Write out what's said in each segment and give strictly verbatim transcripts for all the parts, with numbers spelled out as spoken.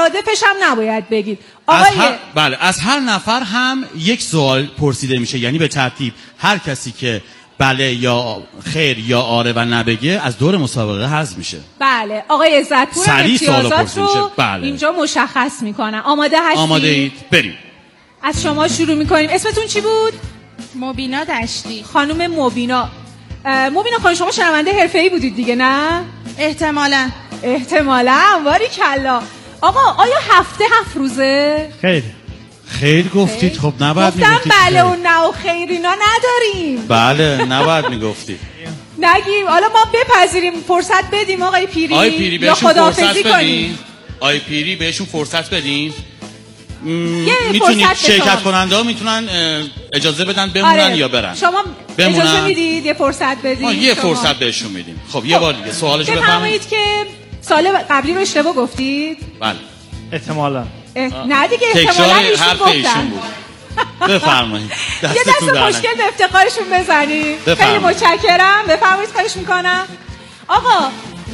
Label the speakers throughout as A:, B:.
A: مصادفش هم نباید بگید. آقای
B: از هر... بله از هر نفر هم یک سوال پرسیده میشه، یعنی به ترتیب هر کسی که بله یا خیر یا آره و نبگه از دور مسابقه حذف میشه.
A: بله آقای عزتپور امتیازات رو
B: بله.
A: اینجا مشخص میکنن. آماده هستید؟
B: آماده اید؟ بریم.
A: از شما شروع میکنیم. اسمتون چی بود؟
C: مبینا دشتی.
A: خانم مبینا. مبینا خانم شما شنونده حرفه‌ای بودید دیگه نه؟
C: احتمالاً.
A: احتمالاً. باریکلا. آقا آیا هفته هفت روزه؟
B: خیر. خیر گفتید. خب نباید
A: میگفتید.
B: گفتم
A: بله و نه و خیر اینا نداریم.
B: بله نباید میگفتید.
A: نگیم. حالا ما بپذیریم فرصت بدیم آقای پیری.
B: آقای پیری بهشون فرصت بدین. آقای پیری بهشون فرصت بدین. میتونید شرکت کننده ها میتونن اجازه بدن بمونن آره. یا برن.
A: شما بمونن. اجازه میدید یه فرصت بدید؟
B: یه شما. فرصت بهشون میدیم. خب یه بار دیگه سوالشو
A: بفرمایید. که سال قبلی رو اشتباه گفتید؟
B: بله
D: احتمالاً.
A: نه دیگه احتمالاً ایشون گفتن.
B: بفرمایید.
A: یه دست مشکل به افتخارشون بزنید. خیلی متشکرم. بفرمایید خواهش میکنم. آقا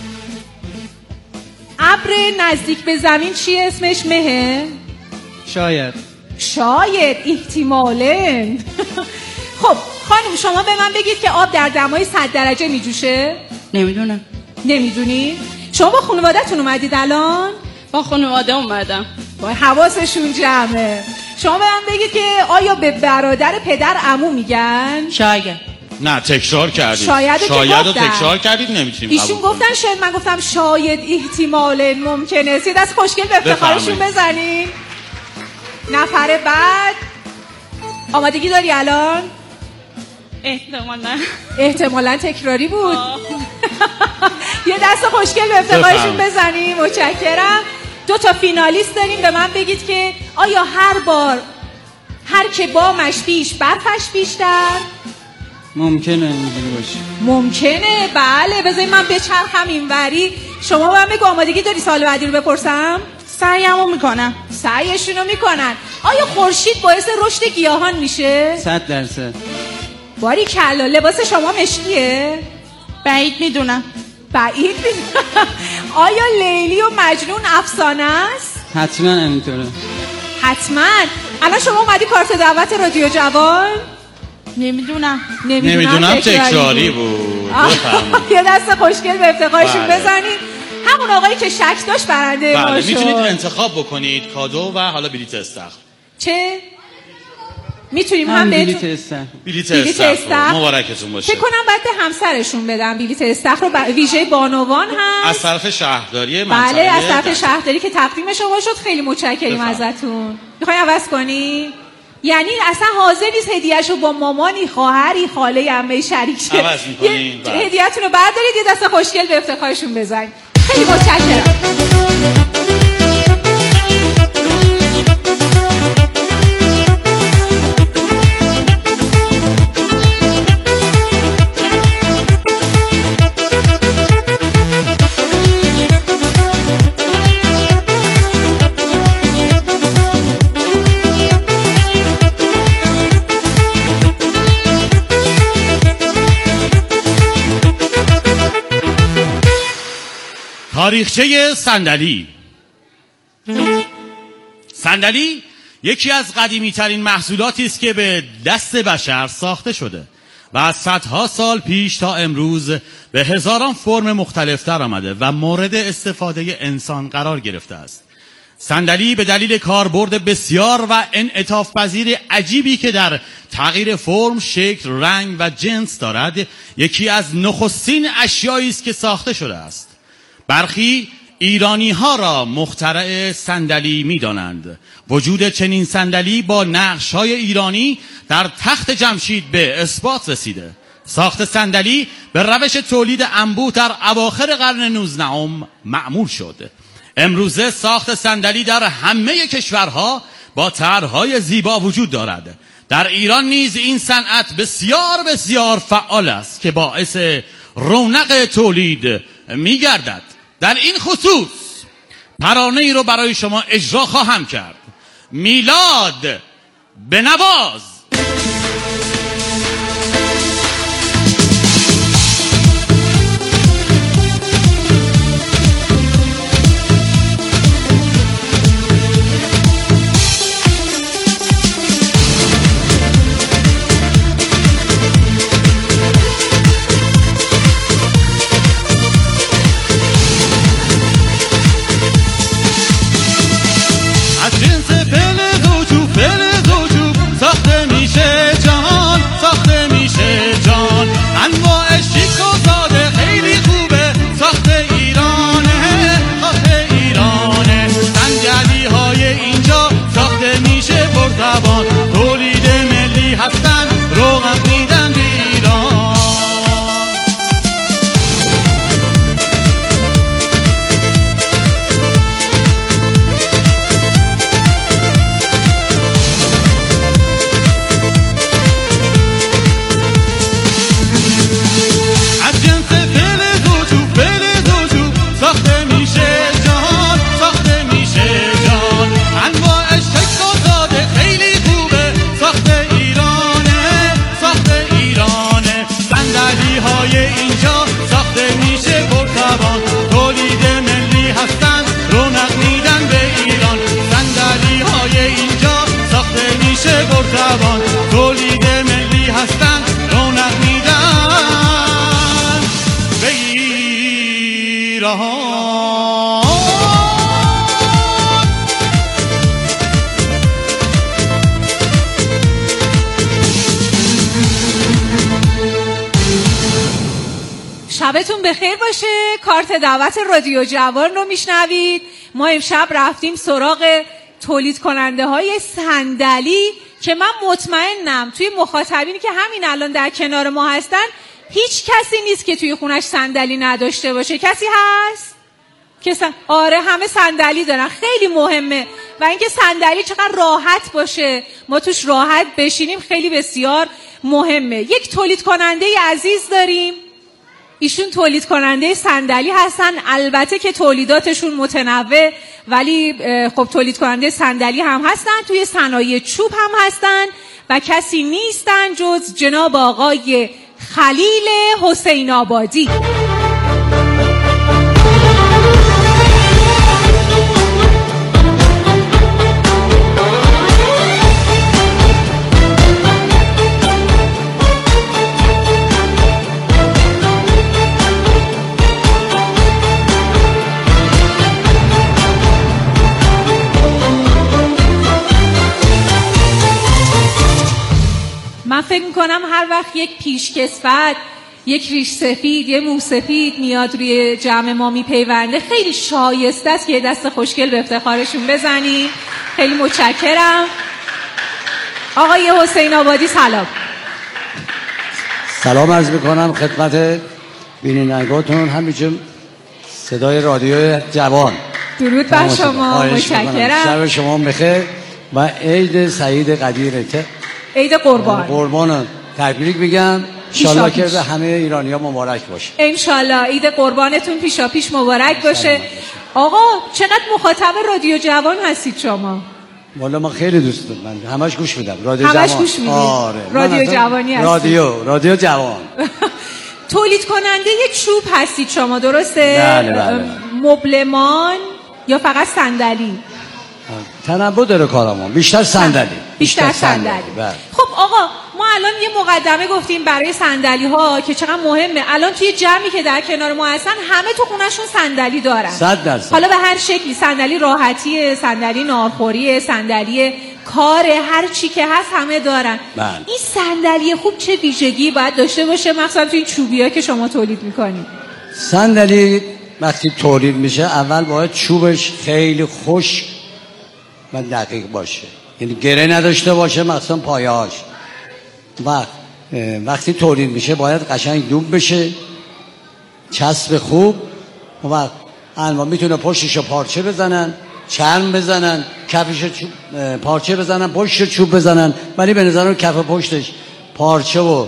A: ابر نزدیک به زمین چی اسمش؟ مه؟
D: شاید.
A: شاید. احتمالاً. خب خانم شما به من بگید که آب در دمای صد درجه میجوشه؟
C: نمیدونم.
A: نمیدونی؟ شما با خانواده‌تون اومدید الان؟
C: با خانواده اومدم.
A: با حواسشون جمعه. شما به من بگید که آیا به برادر پدر عمو میگن؟
C: شاید.
B: نه تکرار کردید.
A: شاید
B: شاید رو تکرار کردید نمیتونیم.
A: ایشون گفتن شاید، من گفتم شاید احتمال ممکنه. سید از خوشگل به افتخارشون بزنین. نفر بعد آمادگی داری الان؟
C: احتمالاً.
A: احتمالاً تکراری بود. یه دست خوشگل به افتخارشون بزنیم. متشکرم. دو تا فینالیست داریم. به من بگید که آیا هر بار هر که بامش بیش برفش بیشتر؟
D: ممکنه اینجوری باشه.
A: ممکنه. بله بذارید من بچرخم اینوری. شما به من بگو آمادگی داری سوال بعدی رو بپرسم؟
C: سعیمو میکنم.
A: سعیشونو میکنن. آیا خورشید باعث رشد گیاهان میشه؟
D: صد درصد.
A: باریکلا. لباس شما مشکیه؟
C: بعید میدونم.
A: بعید میدونم. آیا لیلی و مجنون افسانه است؟
D: حتما همینطوره.
A: حتما. الان شما اومدی کارت دعوت رادیو جوان؟
C: نمیدونم.
B: نمیدونم تکراری بود.
A: یه دست خوشگل به افتخارشون بزنید. همون آقایی که شک داشت برنده ما شد.
B: میتونید انتخاب بکنید کادو و حالا بلیت استخر.
A: چه؟ میتونیم هم
D: بلیت استخر.
B: بلیت استخر مبارکتون باشه.
A: فکر کنم بعد همسرشون بدم بلیت استخر رو. ویژه بانوان هم
B: از طرف شهرداری منطقه.
A: بله از طرف شهرداری که تقدیم شما شد. خیلی متشکریم ازتون. میخوای عوض کنی؟ یعنی اصلا حاضر نیست هدیه‌شو با مامانی، خواهری، خاله، عمه شریک شه.
B: عوض می‌کنین.
A: هدیه‌تون رو بردارید یه دست خوشگل به افتخارشون بزنید. خیلی متشکرم.
B: تاریخچه صندلی. صندلی یکی از قدیمی ترین محصولاتی است که به دست بشر ساخته شده و از صدها سال پیش تا امروز به هزاران فرم مختلف در آمده و مورد استفاده انسان قرار گرفته است. صندلی به دلیل کاربرد بسیار و انعطاف پذیر عجیبی که در تغییر فرم، شکل، رنگ و جنس دارد، یکی از نخستین اشیایی است که ساخته شده است. برخی ایرانی ها را مخترع صندلی می دانند. وجود چنین صندلی با نقش های ایرانی در تخت جمشید به اثبات رسیده. ساخت صندلی به روش تولید انبوه در اواخر قرن نوزدهم معمول شد. امروزه ساخت صندلی در همه کشورها با طرح‌های زیبا وجود دارد. در ایران نیز این صنعت بسیار بسیار فعال است که باعث رونق تولید می گردد. در این خصوص ترانه ای رو برای شما اجرا خواهم کرد. میلاد بنواز.
A: شبتون بخیر باشه. کارت دعوت رادیو جوان رو میشنوید. ما امشب رفتیم سراغ تولید کننده های صندلی که من مطمئنم توی مخاطبینی که همین الان در کنار ما هستن هیچ کسی نیست که توی خونش صندلی نداشته باشه. کسی هست؟ کسی؟ آره، همه صندلی دارن. خیلی مهمه و اینکه صندلی چقدر راحت باشه، ما توش راحت بشینیم، خیلی بسیار مهمه. یک تولید کننده عزیز داریم، ایشون تولید کننده صندلی هستن. البته که تولیداتشون متنوع، ولی خب تولید کننده صندلی هم هستن، توی صنایع چوب هم هستن و کسی نیستن جز جناب آقای خلیل حسین آبادی. من فکر میکنم هر وقت یک پیشکسوت، یک ریش سفید، یک مو سفید میاد روی جمع ما میپیونده، خیلی شایسته است که دست خوشگل به افتخارشون بزنیم. خیلی متشکرم. آقای حسین آبادی سلام.
E: سلام عرض میکنم خدمت بینندگانتون، همینجور صدای رادیو جوان.
A: درود بر شما، متشکرم.
E: شب شما بخیر و عید سعید قدیرته،
A: عید قربان.
E: قربان تبریک میگم. انشالله که به همه ایرانی‌ها مبارک باشه.
A: انشالله عید قربانتون پیشا پیش مبارک باشه. آقا چقدر مخاطب رادیو جوان هستید شما؟
E: والا ما خیلی دوست دارم، من همش گوش میدم. رادیو
A: همش
E: جوان.
A: گوش میدید؟
E: آره.
A: رادیو جوانی هستید؟
E: رادیو رادیو جوان.
A: تولید کننده چوب هستید شما، درسته؟
E: بله بله.
A: مبلمان یا فقط صندلی؟
E: تنوع داره کارمون، بیشتر صندلی.
A: بیشتر صندلی. خب آقا ما الان یه مقدمه گفتیم برای صندلی ها که چقدر مهمه. الان توی جمعی که در کنار ما هستن همه تو خونه‌شون صندلی دارن.
E: صد درصد.
A: حالا به هر شکلی، صندلی راحتیه، صندلی ناهارخوریه، صندلی کار، هر چی که هست همه دارن.
E: بله.
A: این صندلی خوب چه ویژگی باید داشته باشه، مثلا توی این چوبیا که شما تولید می‌کنید؟
E: صندلی وقتی تولید میشه اول باید چوبش خیلی خشک و دقیق باشه، یعنی گره نداشته باشه، مثلا پایه‌هاش. وقت وقتی تولید میشه باید قشنگ دوب بشه، چسب خوب. و الان میتونه پشتشو پارچه بزنن، چرم بزنن، کفش چوب پارچه بزنن، پشت چوب بزنن، ولی به نظر من کف پشتش پارچه و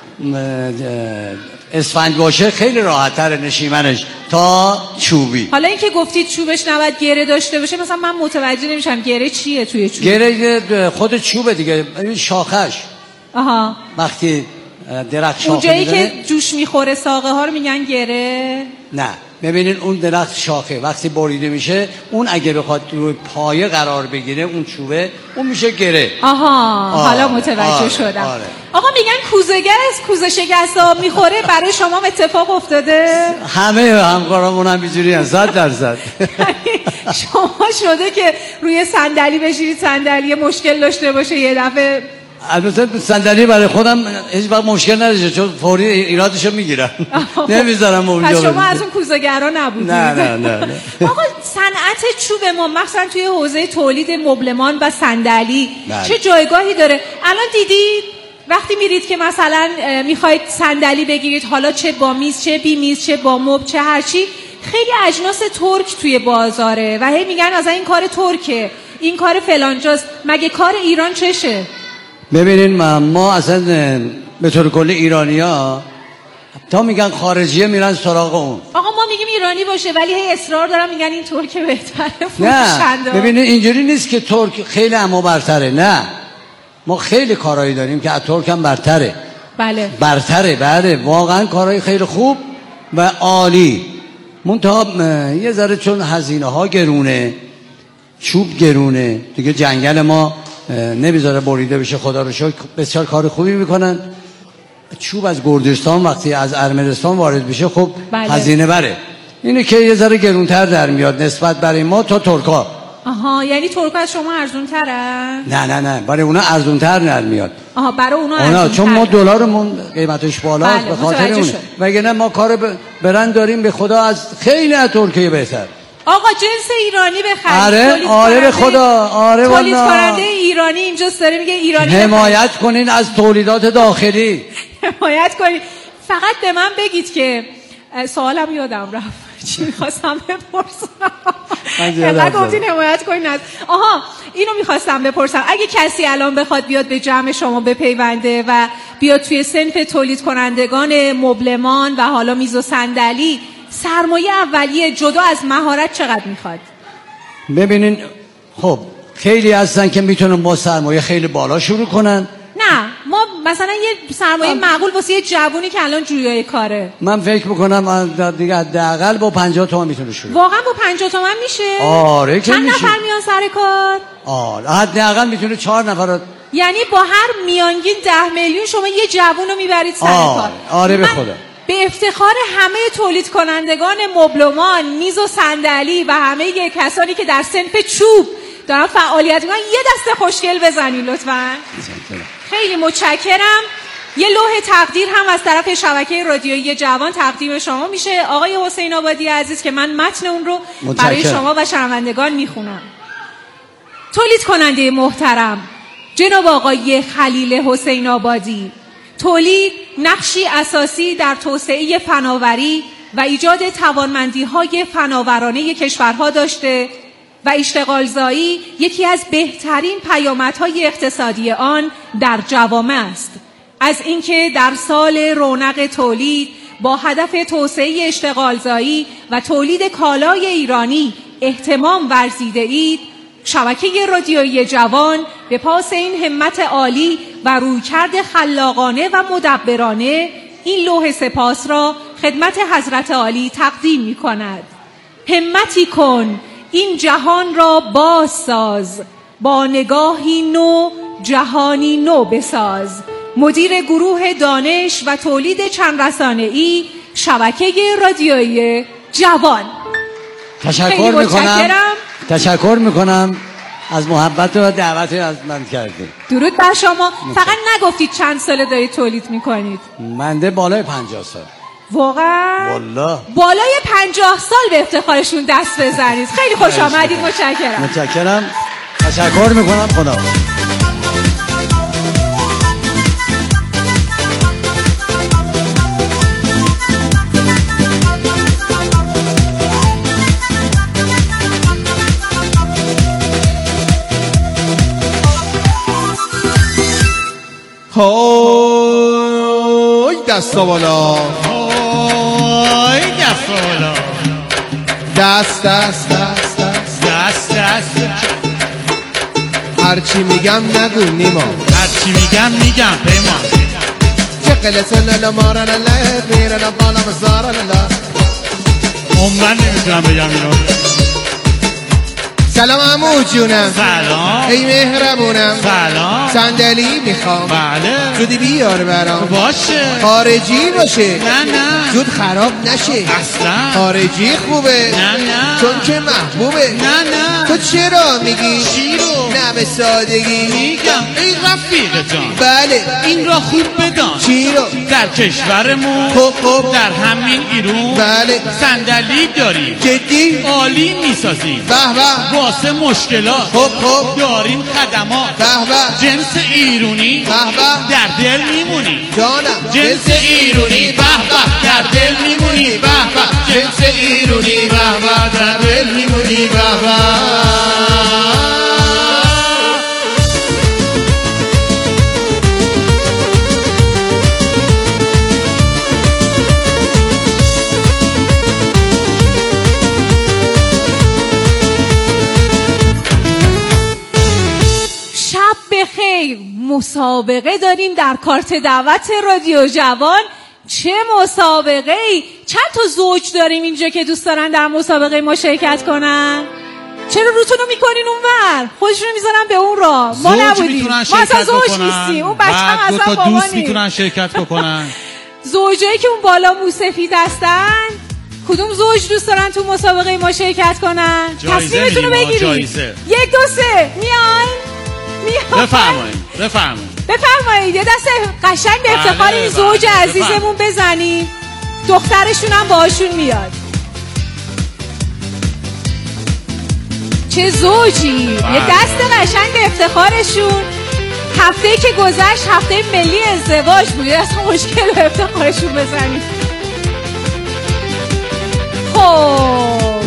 E: اسفنج باشه خیلی راحت‌تر نشیمنش تا چوبی.
A: حالا اینکه گفتید چوبش نباید گره داشته باشه، مثلا من متوجه نمیشم گره چیه توی چوب؟
E: گره خود چوبه دیگه، شاخش.
A: آها.
E: وقتی درخت شاخه
A: اونجایی
E: میزنه،
A: که جوش میخوره ساقه ها رو میگن گره؟
E: نه، ببینین اون درخت شاخه وقتی بریده میشه، اون اگه بخواد روی پایه قرار بگیره اون چوبه، اون میشه گره.
A: آها.
E: آره.
A: حالا متوجه
E: آره.
A: شدم.
E: آره.
A: آقا میگن کوزه گس، کوزه شکست آب میخوره، برای شما اتفاق افتاده؟
E: همه همکارامون هم اینجوری هستن، صد درصد.
A: شما شده که روی صندلی بشینید، صندلی مشکل داشته باشه یه دفعه؟
E: البته صندلی برای خودم هیچ وقت مشکل نداره، چون فوری ایرادشو میگیرم، نمیذارم اونجا.
A: پس شما از اون کوزه‌گرا نبودید؟
E: نه نه نه نه.
A: آقا صنعت چوب ما مثلا توی حوزه تولید مبلمان و صندلی چه جایگاهی داره؟ الان دیدید وقتی میرید که مثلا میخواید صندلی بگیرید، حالا چه با میز، چه بی میز، چه با مبل، چه هرچی، خیلی اجناس ترک توی بازاره و هی میگن از این کار ترکه، این کار فلانجاست. مگه کار ایران چشه؟
E: ببینین ما, ما اصلا به طور کلی ایرانی ها تا میگن خارجیه میرن سراغ اون.
A: آقا ما میگیم ایرانی باشه ولی هی اصرار دارن میگن این ترک بهتره.
E: نه ببینین اینجوری نیست که ترک خیلی اما برتره، نه، ما خیلی کارهایی داریم که از ترک هم برتره.
A: بله
E: برتره، بله، واقعا کارهای خیلی خوب و عالی. منتها یه ذره چون هزینه ها گرونه، چوب گرونه دیگه، جنگل ما نمیذاره بریده بشه، خدا رو شکر بسیار کار خوبی میکنن. چوب از گردستان وقتی از ارمنستان وارد بشه خب بله. هزینه بره، اینه که یه ذره گرونتر در میاد نسبت برای ما تا ترکا.
A: آها، یعنی ترک‌ها از شما ارزون تره؟
E: نه نه نه، برای اونا ارزون تر در میاد.
A: آها، برای اونا
E: اونا
A: ارزون
E: چون ما
A: تره.
E: دلارمون قیمتش بالاست،
A: بله،
E: به خاطر
A: متوجه
E: اونه.
A: شد.
E: وگرنه ما کار برند داریم به خدا از خیلی از ترکیه بهتر.
A: آقا جنس ایرانی بخرید.
E: آره آره به خدا، آره
A: تولید
E: والله.
A: کننده ایرانی اینجاست داره میگه ایرانی
E: حمایت کنین از تولیدات داخلی.
A: حمایت کنید. فقط به من بگید که سوالم یادم رفت چی میخواستم بپرسم. اینقدر گفتین حمایت کنین از آها اینو میخواستم بپرسم، اگه کسی الان بخواد بیاد به جمع شما بپیونده و بیاد توی صنف تولید کنندگان مبلمان و حالا میز و صندلی، سرمایه اولیه جدا از مهارت چقدر میخواد؟
E: ببینین خب خیلی هستن که میتونن با سرمایه خیلی بالا شروع کنن.
A: نه ما مثلا یه سرمایه معقول واسه یه جوونی که الان جویای کاره،
E: من فکر میکنم دیگه حداقل با پنجاه تومن میتونه شروع.
A: واقعا با پنجاه تومن میشه؟
E: آره که
A: چند
E: میشه.
A: نفر میان سر کار؟
E: آره حداقل میتونه چهار نفر.
A: یعنی با هر میانگین ده میلیون شما یه جوون رو میبرید سر
E: آره.
A: کار.
E: آره به خدا. به
A: افتخار همه تولید کنندگان مبلمان، میز و صندلی و همه کسانی که در صنف چوب دارن فعالیت میکنن یه دسته خوشگل بزنید لطفاً. خیلی متشکرم. یه لوح تقدیر هم از طرف شبکه رادیویی جوان تقدیم شما میشه آقای حسین آبادی عزیز که من متن اون رو
E: متشکرم.
A: برای شما و شنوندگان میخونم. تولید کننده محترم جناب آقای خلیل حسین آبادی، تولید نقشی اساسی در توسعه فناوری و ایجاد توانمندی‌های فناورانه کشورها داشته و اشتغالزایی یکی از بهترین پیامدهای اقتصادی آن در جوامع است. از اینکه در سال رونق تولید با هدف توسعه اشتغالزایی و تولید کالای ایرانی اهتمام ورزیده اید، شبکه رادیویی جوان به پاس این همت عالی و رویکرد خلاقانه و مدبرانه این لوح سپاس را خدمت حضرت عالی تقدیم می کند. همتی کن این جهان را باز ساز، با نگاهی نو جهانی نو بساز. مدیر گروه دانش و تولید چند رسانه‌ای شبکه رادیویی جوان.
E: تشکر میکنم تشکر میکنم از محبت و دعوت از من کردید.
A: درود بر شما. فقط نگفتید چند ساله دارید تولید میکنید؟
E: منده بالای پنجاه سال.
A: واقعا؟
E: والله
A: بالای پنجاه سال به افتخارشون دست بزنید. خیلی خوش آمدید. متشکرم.
E: متشکرم. تشکر میکنم. خدا.
F: های دستا بالا،
B: های دست بالا،
F: دست دست دست دست
B: دست دست.
F: هرچی میگم نگو نیما،
B: هرچی میگم میگم پیمان.
F: چقل سلل مارن الله میرن بالا بزارن الله.
B: اون من نمیتونم بگم اینو.
F: سلام عمو جونم.
B: سلام.
F: ای مهربونم.
B: سلام.
F: صندلی میخوام.
B: بله.
F: زودی بیار برام.
B: باشه.
F: خارجی باشه.
B: نه نه.
F: زود خراب نشه.
B: اصلا.
F: خارجی خوبه.
B: نه نه.
F: چون که محبوبه.
B: نه نه.
F: تو چرا میگی؟
B: چی رو؟
F: نه به سادگی.
B: میگم ای رفیق جان.
F: بله.
B: این را خوب بدان.
F: چی رو؟
B: در کشورمون
F: خب خب
B: در همین ایرون
F: بله.
B: صندلی داریم.
F: جدی؟
B: عالی میسازیم.
F: به به.
B: واسه مشکلات
F: خب خب
B: داریم خدمات.
F: به به.
B: جنس ایرونی
F: به به.
B: در دل میمونی.
F: جانم.
B: جنس ایرونی به به در دل میمونی. به به جنس ایرونی به به در دل میمونی. به به.
A: بخیر. مسابقه داریم در کارت دعوت رادیو جوان. چه مسابقه ای؟ چند تا زوج داریم اینجا که دوست دارن در مسابقه ما شرکت کنن؟ چرا روتونو میکنین اونور؟ خودشونو میذارن به اون را. ما نبودیم. ما اصلا زوج نیستیم. اون بچه هم اصلا
B: دو تا
A: بابا
B: دوست میتونن شرکت بکنن.
A: زوجایی که اون بالا موسفید هستن کدوم زوج دوست دارن تو مسابقه ما شرکت کنن؟ تصمیمتون رو بگیرید.
B: جایزه.
A: یک دو سه میان میان
B: بفرمایید بفرمایید
A: بفرمایید یه دست قشنگ به افتخار این زوج عزیزمون بزنید. دخترشون هم باهاشون میاد. چه زوجی. یه دست قشنگ به افتخارشون. هفته‌ای که گذشت هفته ملی ازدواج بود. یه دست مشکل به افتخارشون بزنید. خب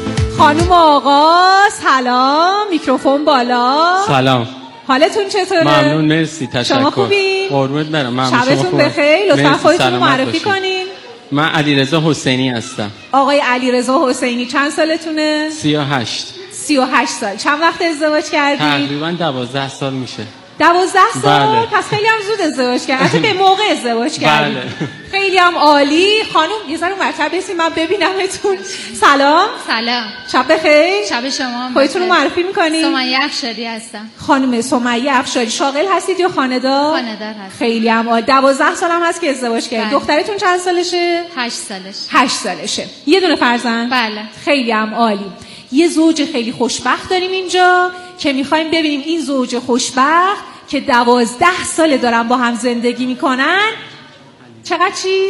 A: خانم آقا سلام. میکروفون بالا.
D: سلام.
A: حالتون چطوره؟
D: ممنون مرسی تشکر.
A: شما خوبین؟
D: قربونت برم. ممنون.
A: شبتون بخیر. لطفا خودتون رو معرفی کنین.
D: من علیرضا حسینی هستم.
A: آقای علیرضا حسینی چند سالتونه؟
D: سی و هشت.
A: سی و هشت سال. چند وقت ازدواج کردید؟
D: تقریبا دوازده سال میشه.
A: دوازده سال؟
D: بله.
A: پس خیلی هم زود ازدواج کردید. حتی به موقع ازدواج کردید.
D: بله.
A: خیلی هم عالی. خانم یه ذره مرتب بسید من ببینمتون. سلام.
C: سلام.
A: شب بخیر.
C: شب شما.
A: خودتون رو معرفی می‌کنید؟
C: سمیه افشاری هستم.
A: خانم سمیه افشاری. شاغل هستید یا خانه‌دار؟
C: خانه‌دار هستم.
A: خیلی هم عالی. دوازده سال هم هست که ازدواج کردید. دخترتون چند سالشه؟
C: هشت سالش.
A: هشت سالشه. یه دونه فرزند؟
C: بله.
A: خیلی هم عالی. یه زوج خیلی خوشبخت داریم اینجا که می‌خوایم ببینیم این زوج خوشبخت که دوازده ساله دارن با هم زندگی میکنن چقدر چی؟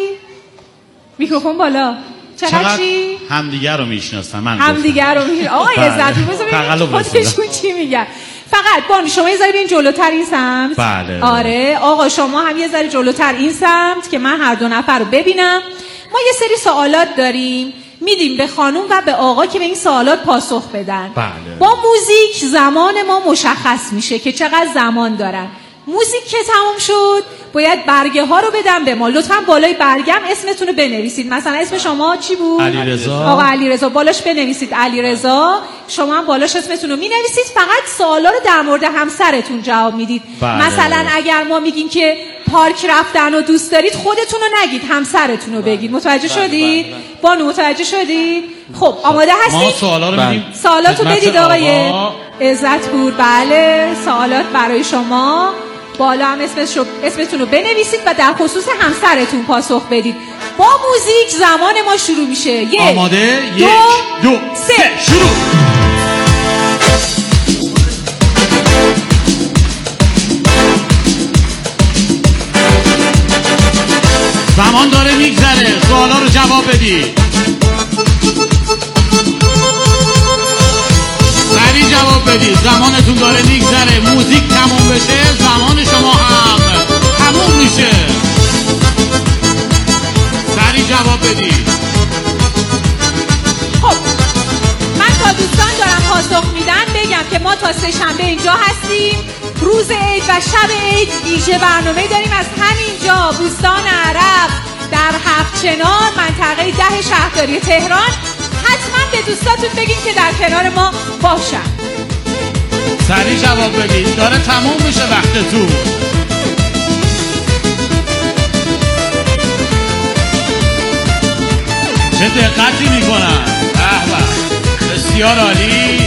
A: میکروفون بالا. چقدر, چقدر چی؟
B: همدیگر رو میشناسن. من
A: همدیگر رو میشناسن. آقای عزت بزن خودشون چی میگن. فقط بانو شما یه ذره بیاین جلوتر این سمت.
B: بله.
A: آره آقا شما هم یه ذره جلوتر این سمت که من هر دو نفر رو ببینم. ما یه سری سوالات داریم میدیم به خانم و به آقا که به این سوالات پاسخ بدن.
B: بله.
A: با موزیک زمان ما مشخص میشه که چقدر زمان دارن. موزیک که تموم شد باید برگه ها رو بدم به ما. لطفا بالای برگم اسمتون رو بنویسید. مثلا اسم شما چی بود؟
B: علیرضا.
A: آقا علیرضا. بالاش بنویسید علیرضا. شما هم بالاش اسمتون رو مینویسید. فقط سوالا رو در مورد همسرتون جواب میدید.
B: بله.
A: مثلا اگر ما میگیم که پارک رفتن رو دوست دارید خودتون رو نگید همسرتون رو بگید. متوجه
B: بله.
A: شدید؟
B: بله. بله.
A: بانو متوجه شدید؟ خب آماده هستید؟
B: ما سوالا رو میدیم.
A: سوالاتو بدید آقای عزت پور. بله سوالات برای شما. بالا هم اسمش اسمتون رو بنویسید و در خصوص همسرتون پاسخ بدید. با موزیک زمان ما شروع میشه. یک
B: آماده؟
A: دو,
B: یک دو سه شروع. زمان داره میگذره. سوالا رو جواب بدید. سریع جواب بدید. زمانتون داره میگذره. موزیک تموم بشه زمان شما هم تموم میشه. سریع جواب بدید.
A: خب من تا دوستان دارم پاسخ میدن بگم که ما تا سه شنبه اینجا هستیم. روز عید و شب عید ویژه برنامه داریم از همینجا بوستان عرب در هفت چنار منطقه ده شهرداری تهران. حتما به دوستاتون بگین که در کنار ما باشن.
B: سریع جواب بدید. داره تموم میشه وقتتون. چه دقتی میکنن. به به بسیار عالی.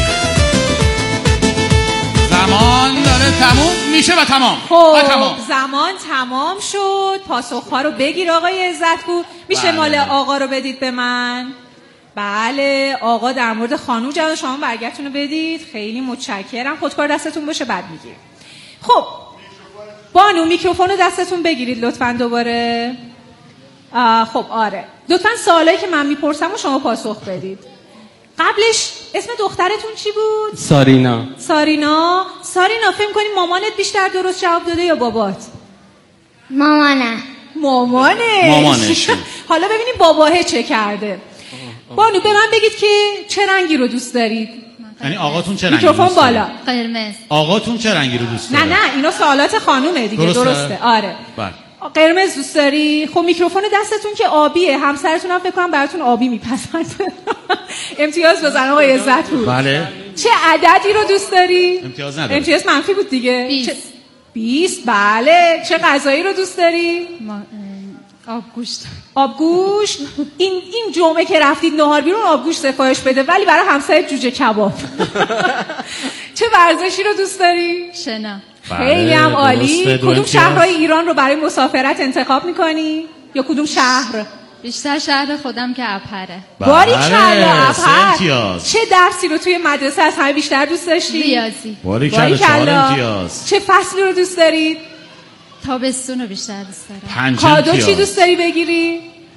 B: زمان داره تموم میشه و تمام.
A: خب
B: و تمام.
A: زمان تمام شد. پاسخ‌ها رو بگیر آقای عزت پور. میشه
B: بله.
A: مال آقا رو بدید به من؟ بله آقا در مورد خانوم جواب شما برگتون رو بدید. خیلی متشکرم. خودکار دستتون باشه بعد میگیریم. خب بانو میکروفون رو دستتون بگیرید لطفاً دوباره. خب آره لطفاً سوالایی که من میپرسم و شما پاسخ بدید. قبلش اسم دخترتون چی بود؟
D: سارینا.
A: سارینا. سارینا فکر کنی مامانت بیشتر درست جواب داده یا بابات؟
G: مامانم.
A: مامانش.
B: مامانش.
A: حالا ببینیم باباه چه کرده. بانو به من بگید که چه رنگی رو دوست دارید؟
B: یعنی آقاتون چه رنگی
A: میکروفون
B: دوست داره؟
A: بالا.
C: قرمز.
B: آقاتون چه رنگی رو دوست داره؟
A: نه نه اینا سوالات خانومه دیگه. درسته, درسته. آره
B: بله.
A: قرمز دوست داری؟ خب میکروفون دستتون که آبیه. همسرتون هم فکر کنم براتون آبی میپسند. امتیاز بزن آقای عزت پور.
B: بله.
A: چه عددی رو دوست داری؟
B: امتیاز نداره.
A: امتیاز منفی بود دیگه.
C: بیست.
A: چه... بیست بله. چه غذایی رو دوست داری؟
C: ما... آبگوشت.
A: آبگوشت. این این جمعه که رفتید نهار بیرون آبگوشت سفارش بده ولی برای همسایه جوجه کباب. چه ورزشی رو دوست داری؟
C: شنا.
A: خیلی هم عالی.
B: درسته.
A: کدوم شهرهای ایران رو برای مسافرت انتخاب میکنی؟ یا کدوم شهر؟
C: بیشتر شهر خودم که ابهره.
A: باریکلا ابهر.
B: امتیاز.
A: چه درسی رو توی مدرسه از همه بیشتر دوست داشتی؟
C: ریاضی.
B: باریکلا چهار امتیاز.
A: چه فصلی رو دوست دارید؟
C: تابستون رو بیشتر دوست دارم.
B: پنج
A: کادو
B: امتیاز.
A: چی دوست داری بگیری؟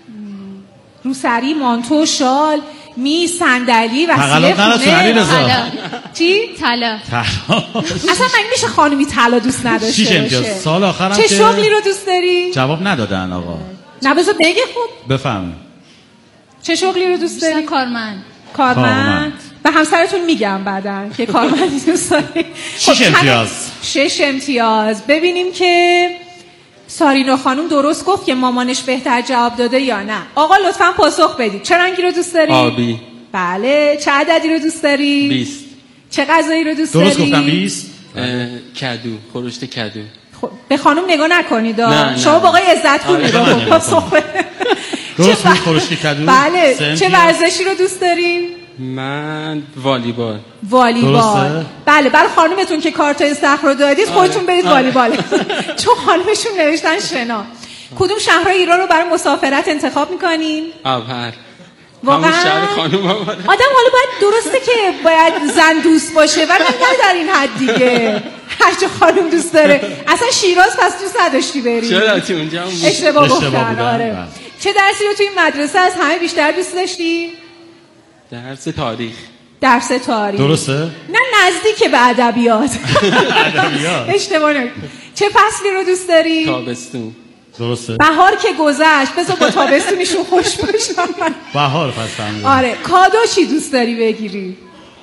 A: روسری، مانتو، شال، می، صندلی، وسیله خونه. چی؟
C: طلا.
A: اصلا من میشه خانمی طلا دوست نداشته
B: شیش امتیاز.
A: باشه.
B: سال آخرم
A: چه
B: که
A: شغلی رو دوست داری؟
B: جواب ندادن آقا.
A: نه بذار بگه خوب.
B: بفهمید.
A: چه شغلی رو دوست داری؟
C: کارمند.
A: کارمند. به همسرتون میگم بعدن که کارمند دوست داری.
B: شش امتیاز.
A: شش امتیاز. ببینیم که سارینا خانم درست گفت که مامانش بهتر جواب داده یا نه. آقا لطفاً پاسخ بدید. چه رنگی رو دوست داری؟
D: آبی.
A: بله. چه عددی رو دوست داری؟
D: بیست.
A: چه غذایی رو دوست داری؟
B: درست گفتم بیست.
D: کدو، خورشت کدو.
A: خب به خانم نگاه نکنید.
D: نه
A: شما با آقای عزت‌پور نگاه کن. پاسخ بده.
B: درست بود خورشت کدو.
A: بله. چه ورزشی رو دوست داری؟
D: من والیبال.
A: والیبال. بله برای خانومتون که کارت استخر رو دادید خودتون برید والیبال. چون خانومشون نوشتن شنا. کدوم شهرهای ایران رو برای مسافرت انتخاب میکنین؟
D: ابهر.
A: واقعا
D: شهر خانوم
A: آدم حالا باید درسته که باید زن دوست باشه ولی نه در این حد دیگه هر چه خانوم دوست داره. اصلا شیراز پس دوست نداشتی بری؟
D: چرا تو اونجا
A: اشتباه گفتن. آره. چه درسی رو توی مدرسه از همه بیشتر دوست داشتی؟
D: درس تاریخ.
A: درس تاریخ.
B: درسته؟
A: نه نزدیک به ادبیات.
B: ادبیات.
A: اشتباه نکن. چه فصلی رو دوست داری؟
D: تابستون.
B: درسته.
A: بهار که گذشت بذار با تابستونشون خوش باشم.
B: بهار پس فهمیدم.
A: آره. کادو چی دوست داری بگیری؟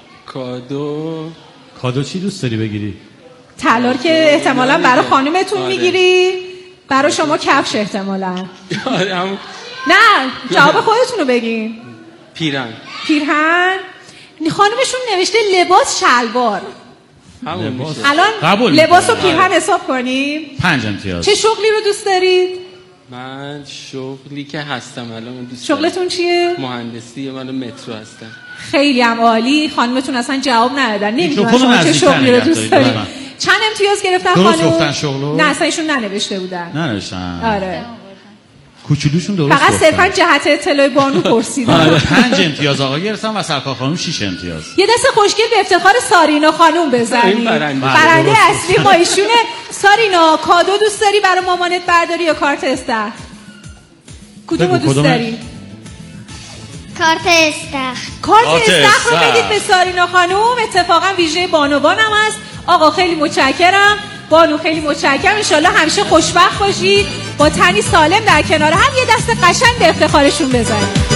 D: کادو
B: کادو چی دوست داری بگیری؟
A: طلا که احتمالاً برای خانومتون
D: آره.
A: میگیری، برای شما کفش احتمالاً.
D: آره هم...
A: نه جواب خودتون رو بگین.
D: پیرن.
A: پیرهن. خانومشون نوشته لباس شلوار.
B: لباس.
A: الان لباس و پیرهن حساب کنیم.
B: پنج امتیاز.
A: چه شغلی رو دوست دارید؟
D: من شغلی که هستم الان دوست
A: شغلتون چیه؟
D: مهندسی. من مترو هستم.
A: خیلی هم عالی. خانومتون اصلا جواب ندادن. نمیدونم شما چه
B: شغلی
A: رو دوست دارید. چند امتیاز گرفتن خانم؟
B: درست گفتن شغلو؟
A: نه اصلا ایشون ننوشته بودن.
B: ننوشتن.
A: آره.
B: کوچولوشون درست
A: فقط صرفا جهت اطلاع بانو پرسیدن.
B: آره. پنج امتیاز آقا گرفتن و سرکار خانم شش امتیاز.
A: یه دست خوشگل به افتخار سارینا خانم بزنید. برنده اصلی ما ایشونه. سارینا کادو دوست داری برای مامانت برداری یا کارت استخر؟ کدومو دوست داری؟
G: کارت استخر.
A: کارت استخر رو بدید به سارینا خانم. اتفاقا ویژه بانوان هم هست. آقا خیلی متشکرم. بانو خیلی متشکرم. انشالله همیشه خوشبخت باشید با تنی سالم در کنار هم. یه دست قشنگ به افتخارشون بزنید.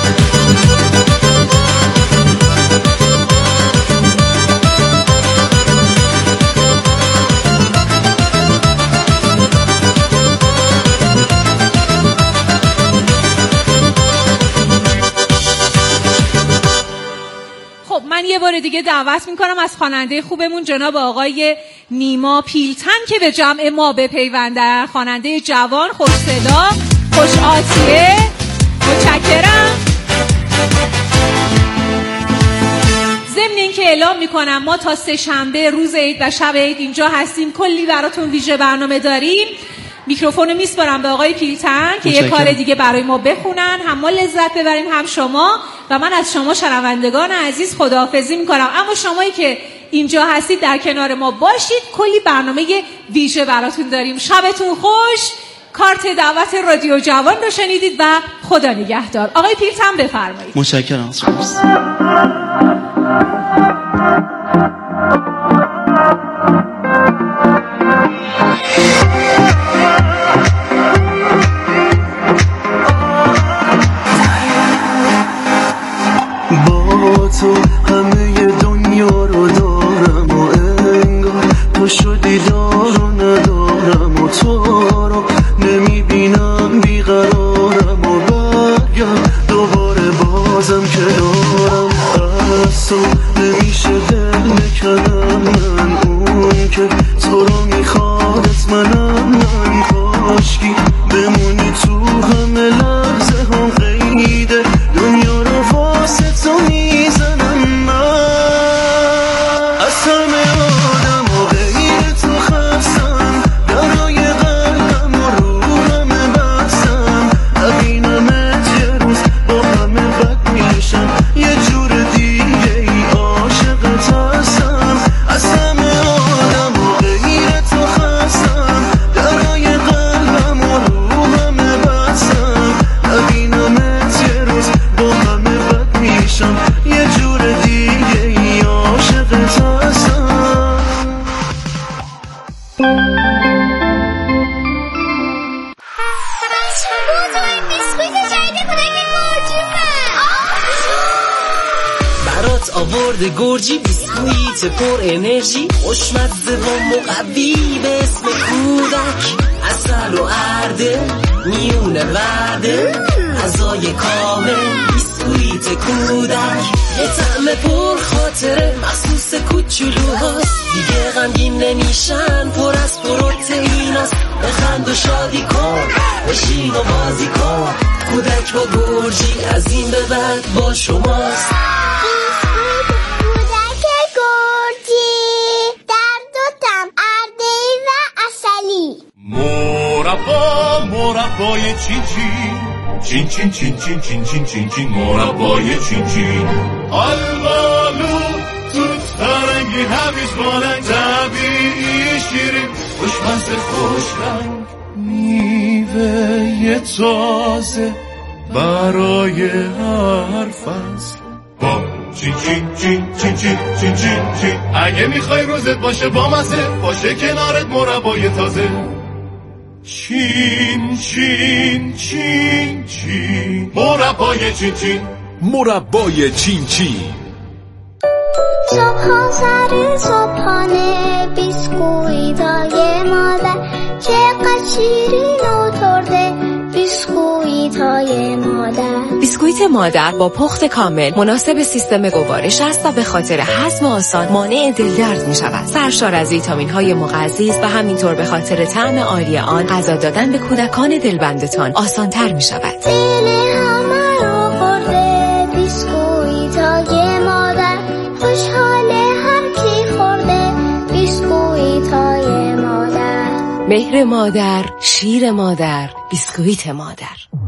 A: من یه بار دیگه دعوت میکنم از خواننده خوبمون جناب آقای نیما پیلتن که به جمع ما بپیوندن. خواننده جوان، خوش صدا، خوش آتیه. متشکرم. ضمن این که اعلام میکنم ما تا سه شنبه روز عید و شب عید اینجا هستیم. کلی براتون ویژه برنامه داریم. میکروفونو میسپارم به آقای پیلتن که یه کار دیگه برای ما بخونن. هم ما لذت ببریم هم شما. و من از شما شنوندگان عزیز خداحافظی میکنم. اما شمایی که اینجا هستید در کنار ما باشید. کلی برنامه ویژه براتون داریم. شبتون خوش. کارت دعوت رادیو جوان رو شنیدید و خدا نگهدار. آقای پیلتن بفرمایید.
H: متشکرم. با تو همه دنیا رو دارم و انگار تو شدی دار و ندارم و تو رو نمیبینم بیقرارم و برگم دوباره بازم کنارم. از تو نمیشه دل نکنم من اون که تو رو میخوادت منم. من کاشکی بمونی تو همه لحظه هم قیده دنیا رو واسه تو میزنم. من از همه آدم و غیر تو خستم. درای قلبم و رو همه بستم. همینمه خورده گرجی، بیسکویت پر انرژی، خوشمزه و مقوی به اسم کودک، عسل و ارده میونه ورده، غذای کامل بیسکویت کودک، یه طعم پر خاطره مخصوص کوچولوهاست، دیگه غمگین نمیشن، پر از پروتئیناست، بخند و شادی کن، بشین و بازی کن، کودک با گرجی از این به بعد با شماست.
G: کودک گرجی در دو طعم، ارده‌ای و عسلی.
I: مربا مربای چین چین چین چین چین چین چین چین چین مربای چین چین، آلبالو توت فرنگی هویج بالنگ، طبیعی شیرین خوشمزه خوشرنگ، میوه تازه برای هر فصل با چین چین چین چین چین چین چین چین. اگه میخوای روزت باشه با مزه، باشه کنارت مربای تازه. چین چین چین چین مربای چین چین،
J: مربای چین چین.
G: صبح سر صبحانه بیسکویتای مادر، چقدر شیرین و ترده بیسکویتای مادر.
K: بیسکویت مادر با پخت کامل مناسب سیستم گوارش است و به خاطر هضم آسان مانع دلدرد می شود. سرشار از ویتامین های مغذی است و همینطور به خاطر طعم عالی آن غذا دادن به کودکان دلبندتان آسان تر می شود.
G: دل همه رو خورده بیسکویتای مادر، خوشحاله هر کی خورده بیسکویتای مادر.
K: مهر مادر، شیر مادر، بیسکویت مادر.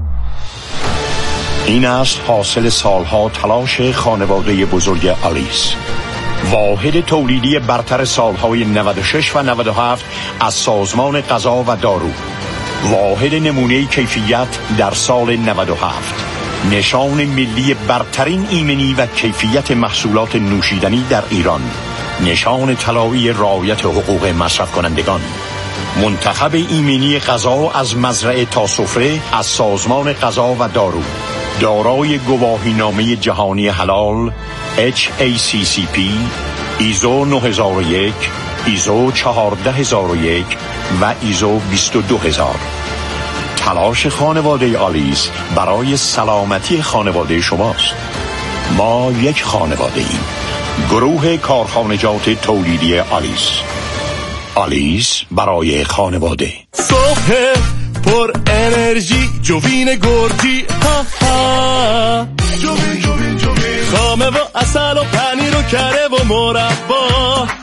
L: این است حاصل سالها تلاش خانواده بزرگ آلیس، واحد تولیدی برتر سالهای نود و شش و نود و هفت از سازمان غذا و دارو، واحد نمونه کیفیت در سال نود و هفت، نشان ملی برترین ایمنی و کیفیت محصولات نوشیدنی در ایران، نشان طلایی رعایت حقوق مصرف کنندگان، منتخب ایمنی غذا از مزرعه تا سفره از سازمان غذا و دارو، دارای گواهینامه جهانی حلال اچ ای سی سی پی، ایزو نه هزار و یک، ایزو چهارده هزار و یک و ایزو بیست و دو هزار. تلاش خانواده آلیس برای سلامتی خانواده شماست. ما یک خانواده ایم، گروه کارخانجات تولیدی آلیس. آلیس برای خانواده.
I: صبح پر انرژی جوین گرجی، ها ها جوین جوین جوین، خامه و عسل و پنیر و کره و مربا،